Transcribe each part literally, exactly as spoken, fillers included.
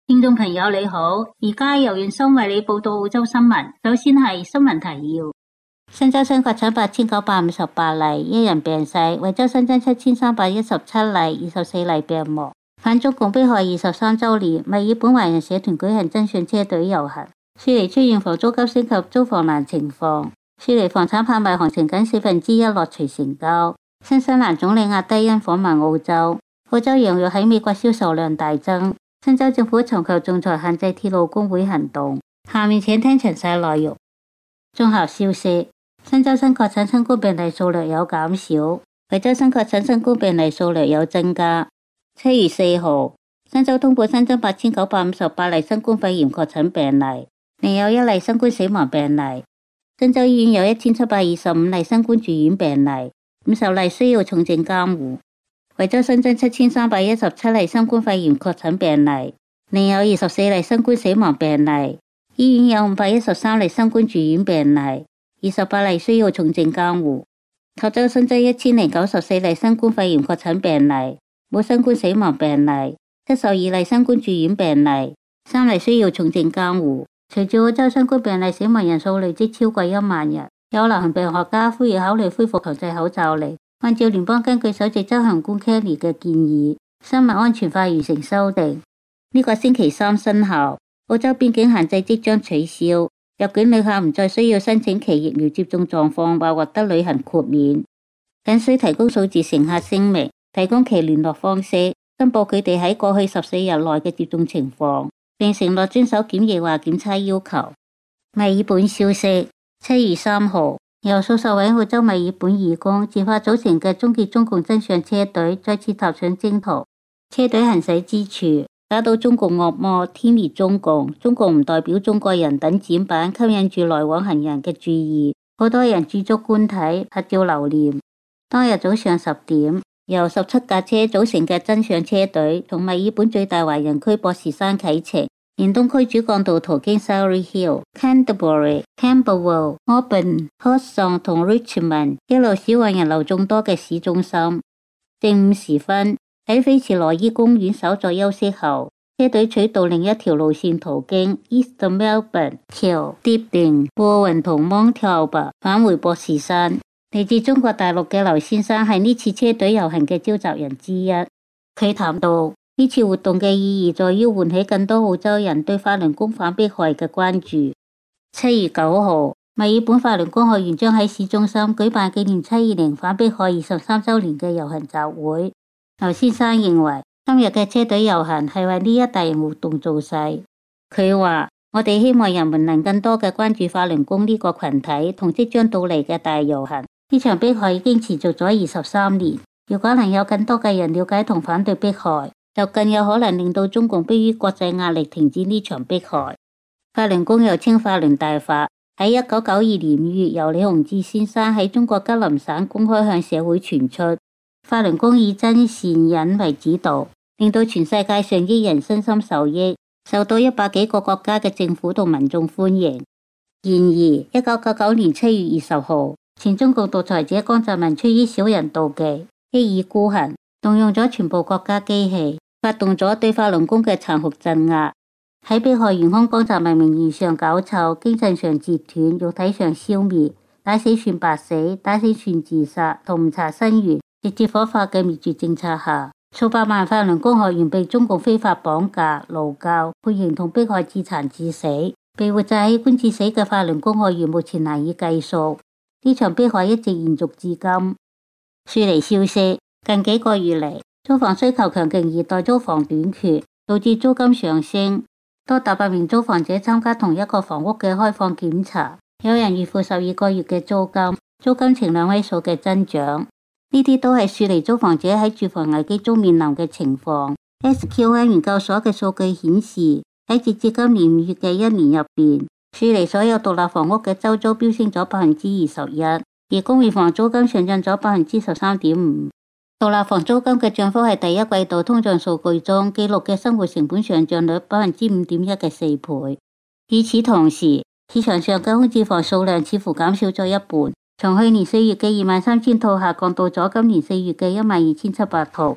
聽眾朋友你好，而家由袁生為你報道澳洲新聞。首先係新聞提要：新州新確診八千九百五十八例，一人病逝；維州新增七千三百一十七例，二十四例病亡。反中共迫害二十三週年，墨爾本華人社團舉行真相車隊遊行。雪梨出現房租急升及租房難情況，雪梨房產拍賣行情僅四分之一落槌成交。新西蘭總理阿德恩訪問澳洲，澳洲羊肉喺美國銷售量大增。新州政府尋求仲裁限制鐵路工會行動。下面請聽詳細內容。綜合消息：新州新確診新冠病例數略有減少，維州新確診新冠病例數略有增加。七月四號，新州通報新增八千九百五十八例新冠肺炎確診病例，另有一例新冠死亡病例。新州醫院有一千七百二十五例新冠住院病例，五十例需要重症監護。維州新增七千三百一十七例新冠肺炎確診病例，另有二十四例新冠死亡病例。醫院有五百一十三例新冠住院病例，二十八例需要重症監護。托州新增一千零九十四例新冠肺炎確診病例，冇新冠死亡病例，七十二例新冠住院病例，三例需要重症監護。隨住澳洲新冠病例死亡人數累積超過一萬人，有流行病學家呼籲考慮恢復強制口罩令。按照聯邦根據首席執行官 Kelly 嘅建議，生物安全法完成修訂，呢個星期三生效。澳洲邊境限制即將取消，入境旅客唔再需要申請其疫苗接種狀況或獲得旅行豁免，僅需提供數字乘客聲明，提供其聯絡方式，申報佢哋喺過去十四日內嘅接種情況，並承諾遵守檢疫或檢測要求。墨爾本消息：七月三號，由數十位澳洲墨爾本義工自發組成嘅終結中共真相車隊再次踏上征途。車隊行駛之處，打倒中共惡魔、天滅中共、中共唔代表中國人等展板吸引住來往行人嘅注意，好多人駐足觀睇、拍照留念。當日早上十點，由十七架車組成嘅真相車隊從墨爾本最大華人區博士山啟程，連東區主幹道途經 Surry Hill、Canterbury、Camberwell、Auburn、Hawthorn 同 Richmond， 一路駛往人流眾多嘅市中心。正午時分，喺菲茨羅伊公園稍作休息後，車隊取道另一條路線途經 East Melbourne、橋、Deeping、波雲同 Mount Talbot 返回博士山。嚟自中國大陸嘅劉先生係呢次車隊遊行嘅召集人之一。佢談到呢次活動嘅意義在於喚起更多澳洲人對法輪功反迫害嘅關注。七月九號，墨爾本法輪功學院將喺市中心舉辦紀念七二零反迫害二十三週年嘅遊行集會。劉先生認為今日嘅車隊遊行係為呢一大型活動造勢。佢話：我哋希望人們能更多嘅關注法輪功呢個群體同即將到嚟嘅大遊行。呢場迫害已經持續咗二十三年，如果能有更多嘅人了解同反對迫害，就更有可能令到中共迫於國際壓力停止呢場迫害。法輪功又稱法輪大法，喺一九九二年五月由李洪志先生喺中國吉林省公開向社會傳出。法輪功以真善忍為指導，令到全世界上億人身心受益，受到一百幾個國家嘅政府同民眾歡迎。然而，一九九九年七月二十號，前中共獨裁者江澤民出於小人妒忌，一意孤行，動用咗全部國家機器，發動咗對法輪功嘅殘酷鎮壓。喺迫害元兇江澤民名義上搞臭，精神上截斷，肉體上消滅，打死算白死，打死算自殺，同唔查身源，直接火化嘅滅絕政策下，數百萬法輪功學員被中共非法綁架、勞教、判刑同迫害致殘致死，被活摘器官致死嘅法輪功學員目前難以計數。呢場迫害一直延續至今。雪梨消息：近幾個月嚟，租房需求強勁而代租房短缺，導致租金上升。多達百名租房者參加同一個房屋嘅開放檢查，有人月付十二個月嘅租金，租金呈兩位數嘅增長。呢啲都係雪梨租房者喺住房危機中面臨嘅情況。S Q N 研究所嘅數據顯示，喺截至今年五月嘅一年入邊，雪梨所有獨立房屋嘅周租飆升咗百分之二十一，而公寓房租金上漲咗百分之十三點五。獨立房租金嘅漲幅係第一季度通脹數據中記錄嘅生活成本上漲率百分之五點一嘅四倍。與此同時，市場上嘅空置房數量似乎減少咗一半，從去年四月嘅二萬三千套下降到咗今年四月嘅一萬二千七百套。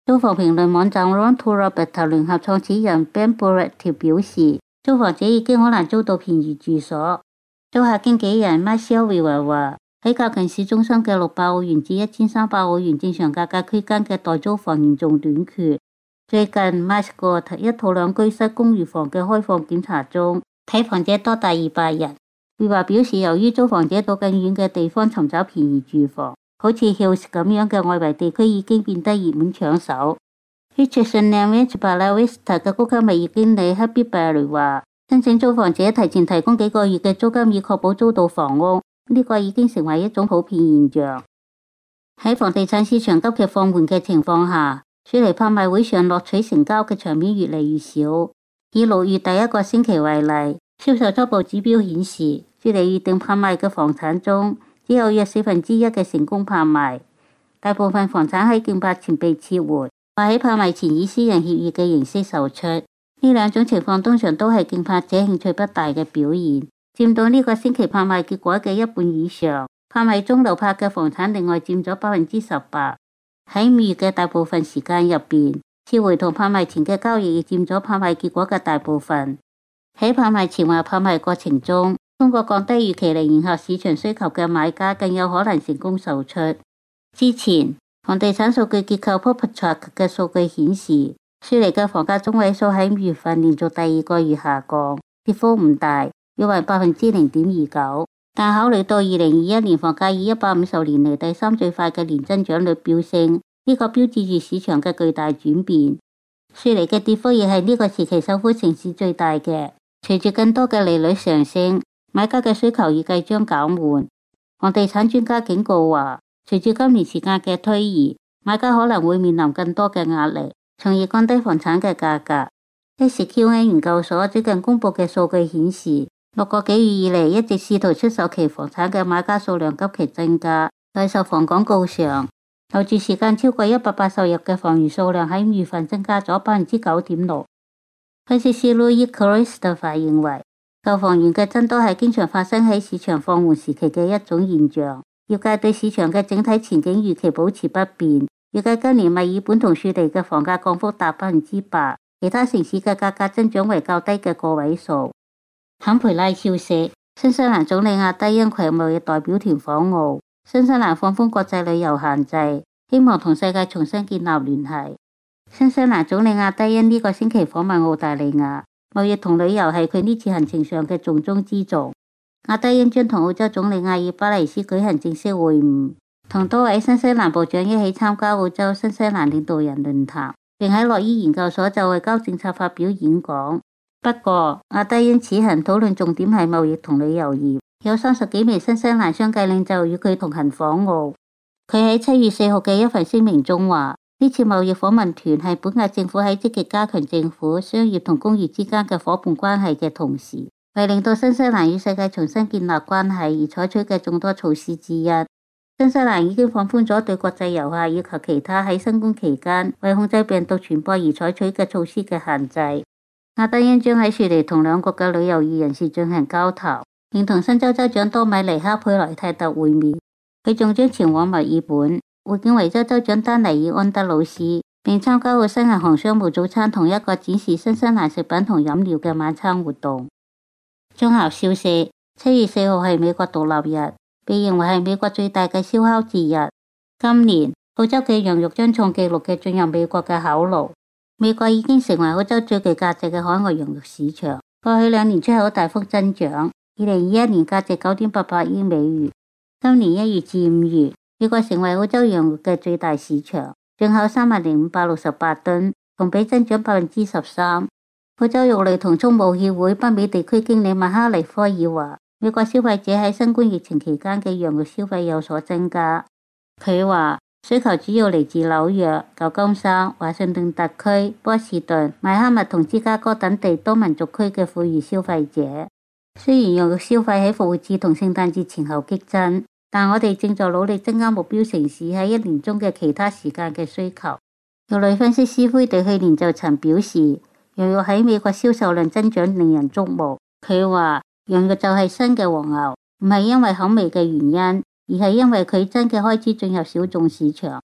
租房評論網站 Run to Roberta 聯合創始人 Ben Burett 表示，租房者已經好難租到便宜住所。租客經紀人 Marcia Weaver 話，喺較近市中心嘅六百澳元至一千三百澳元正常價格區間嘅代租房嚴重短缺。最近 Mascot 一套兩居室公寓房嘅開放檢查中，睇房者多達二百人。Weaver表示，由於租房者到更遠嘅地方尋找便宜住房，好似 Hills 咁樣嘅外圍地區已經變得熱門搶手。Richardson Ranch Bella Vista 嘅高級物業經理 Happy Berry 話，申請租房者提前提供幾個月嘅租金以確保租到房屋，呢個已經成為一種普遍現象。喺房地產市場急劇放緩嘅情況下，雪梨拍賣會上獲取成交嘅場面越嚟越少。以六月第一個星期為例，銷售初步指標顯示，雪梨預定拍賣嘅房產中，只有約四分之一嘅成功拍賣，大部分房產喺競拍前被撤回，或喺拍賣前以私人協議嘅形式售出。呢兩種情況通常都係競拍者興趣不大嘅表現，佔到呢個星期拍賣結果嘅一半以上。拍賣中流拍嘅房產另外佔咗百分之十八。喺五月嘅大部分時間入邊，撤回同拍賣前嘅交易亦佔咗拍賣結果嘅大部分。喺拍賣前或拍賣過程中，通過降低預期嚟迎合市場需求嘅買家更有可能成功售出。之前房地產數據結構 PropTrack 嘅數據顯示，雪梨嘅房價中位數喺五月份連續第二個月下降，跌幅唔大，約為百分之零點二九。但考慮到二零二一年房價以一百五十年嚟第三最快嘅年增長率飆升，呢個標誌住市場嘅巨大轉變。雪梨嘅跌幅亦係呢個時期首府城市最大嘅。隨住更多嘅利率上升，買家嘅需求預計將減緩。房地產專家警告話，隨住今年時間嘅推移，買家可能會面臨更多嘅壓力，從而降低房產嘅價格。S Q N 研究所最近公布嘅數據顯示，六個幾月以嚟一直試圖出售其房產嘅買家數量急劇增加。在售房廣告上，留住時間超過一百八十日嘅房源數量喺五月份增加咗百分之九點六。分析師 Louis Christopher 認為，舊房源嘅增多係經常發生喺市場放緩時期嘅一種現象。業界對市場嘅整體前景預期保持不變，預計今年墨爾本同雪梨嘅房價降幅達百分之八，其他城市嘅價格增長為較低嘅個位數。坎培拉消息，新西蘭總理阿德恩攜貿易代表團訪澳，新西蘭放寬國際旅遊限制，希望同世界重新建立聯繫。新西蘭總理阿德恩呢個星期訪問澳大利亞，貿易同旅遊係佢呢次行程上嘅重中之重。阿德恩將同澳洲總理阿爾巴尼斯舉行正式會晤，同多位新西蘭部長一起參加澳洲新西蘭領導人論壇，並喺諾伊研究所就外交政策發表演講。不過，阿德恩此行討論重點係貿易同旅遊業，有三十幾名新西蘭商界領袖與佢同行訪澳。佢喺七月四號嘅一份聲明中話，呢次貿易訪問團係本屆政府喺積極加強政府、商業同工業之間嘅夥伴關係嘅同時，為令到新西蘭與世界重新建立關係而採取嘅眾多措施之一。新西蘭已經放寬咗對國際遊客以及其他喺新冠期間為控制病毒傳播而採取嘅措施嘅限制。阿德恩將喺雪梨同兩國嘅旅遊業人士進行交談，並同新州州長多米尼克佩萊泰特會面。佢仲將前往墨爾本會見維州州長丹尼爾安德魯斯，並參加澳新銀行商務早餐同一個展示新西蘭食品同飲料嘅晚餐活動。綜合消息，七月四號係美國獨立日，被認為係美國最大嘅燒烤節日。今年澳洲嘅羊肉將創紀錄嘅進入美國嘅口爐。美國已經成為澳洲最具價值嘅海外羊肉市場，過去兩年出口大幅增長，二零二一年價值九點八八億美元。今年一月至五月，美國成為澳洲羊肉嘅最大市場，進口三萬零五百六十八噸，同比增長百分之十三。澳洲肉類同畜牧協會北美地區經理麥哈利科爾話，美國消費者喺新冠疫情期間嘅羊肉消費有所增加。佢話，需求主要嚟自紐約、舊金山、華盛頓特區、波士頓、邁阿密同芝加哥等地多民族區嘅富裕消費者。雖然羊肉消費喺復活節同聖誕節前後激增，但我哋正在努力增加目標城市喺一年中嘅其他時間嘅需求。肉類分析師灰對去年就曾表示，羊肉喺美國銷售量增長令人矚目。佢話，羊肉就係新嘅黃牛，唔係因為口味嘅原因，而係因為佢真嘅開始進入小眾市場，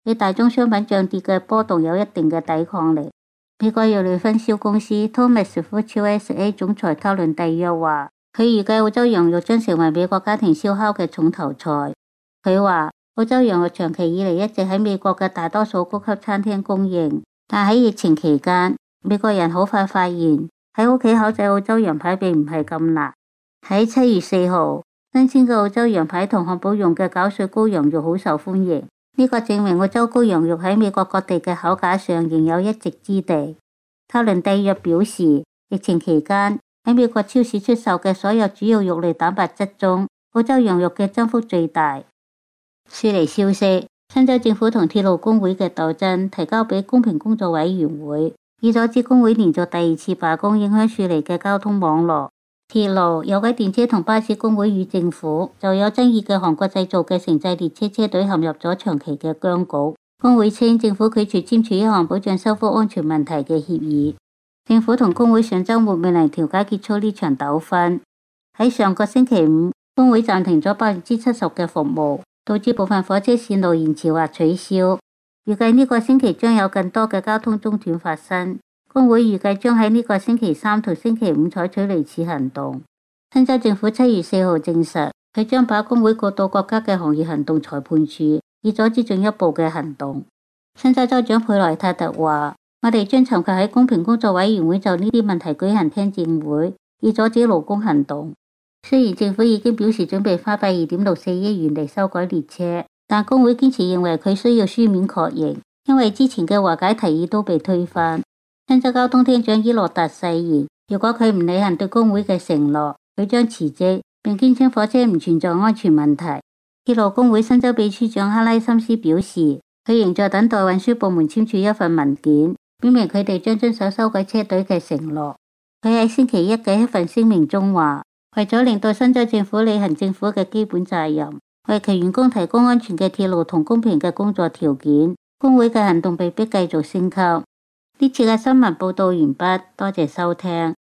對大宗商品漲跌嘅波動有一定嘅抵抗力。美國藥類分銷公司 Thomas Food U S A 總裁卡倫蒂約話，佢預計澳洲羊肉將成為美國家庭燒烤嘅重頭菜。佢話澳洲羊肉長期以嚟一直喺美國嘅大多數高級餐廳供應，但喺疫情期間，美國人好快發現喺屋企烤製澳洲羊排並唔係咁難。喺七月四號，新鮮嘅澳洲羊排同漢堡用嘅攪碎羔羊肉好受歡迎，呢個證明澳洲羔羊肉喺美國各地嘅烤架上仍有一席之地。卡倫蒂約表示，疫情期間喺美國超市出售嘅所有主要肉類蛋白質中，澳洲羊肉嘅增幅最大。雪梨消息，新州政府同鐵路工會嘅鬥爭提交俾公平工作委員會，以阻止工會連續第二次罷工影響雪梨嘅交通網絡。鐵路、有軌電車同巴士工會與政府就有爭議嘅韓國製造嘅城際列車車隊陷入咗長期嘅僵局。工會稱政府拒絕簽署一項保障修復安全問題嘅協議。政府同工會上週末未能調解結束呢場糾紛。喺上個星期五，工會暫停咗百分之七十嘅服務，導致部分火車線路延遲或取消。預計呢個星期將有更多嘅交通中斷發生。工會預計將喺呢個星期三同星期五採取類似行動。新州政府七月四號證實，佢將把工會告到國家嘅行業行動裁判處，以阻止進一步嘅行動。新州州長佩萊塔特話，我哋將尋求喺公平工作委員會就呢啲問題舉行聽證會，以阻止勞工行動。雖然政府已經表示準備花費二點六四億元嚟修改列車，但工會堅持認為佢需要書面確認，因為之前嘅和解提議都被推翻。新州交通廳長伊洛達誓言，如果佢唔履行對工會嘅承諾，佢將辭職，並堅稱火車唔存在安全問題。鐵路工會新州秘書長克拉森斯表示，佢仍在等待運輸部門簽署一份文件，表明佢哋將遵守修改車隊嘅承諾。佢喺星期一嘅一份聲明中話，為咗令到新州政府履行政府嘅基本責任，為其員工提供安全嘅鐵路同公平嘅工作條件，工會嘅行動被迫繼續升級。呢次嘅新聞報道完畢，多謝收聽。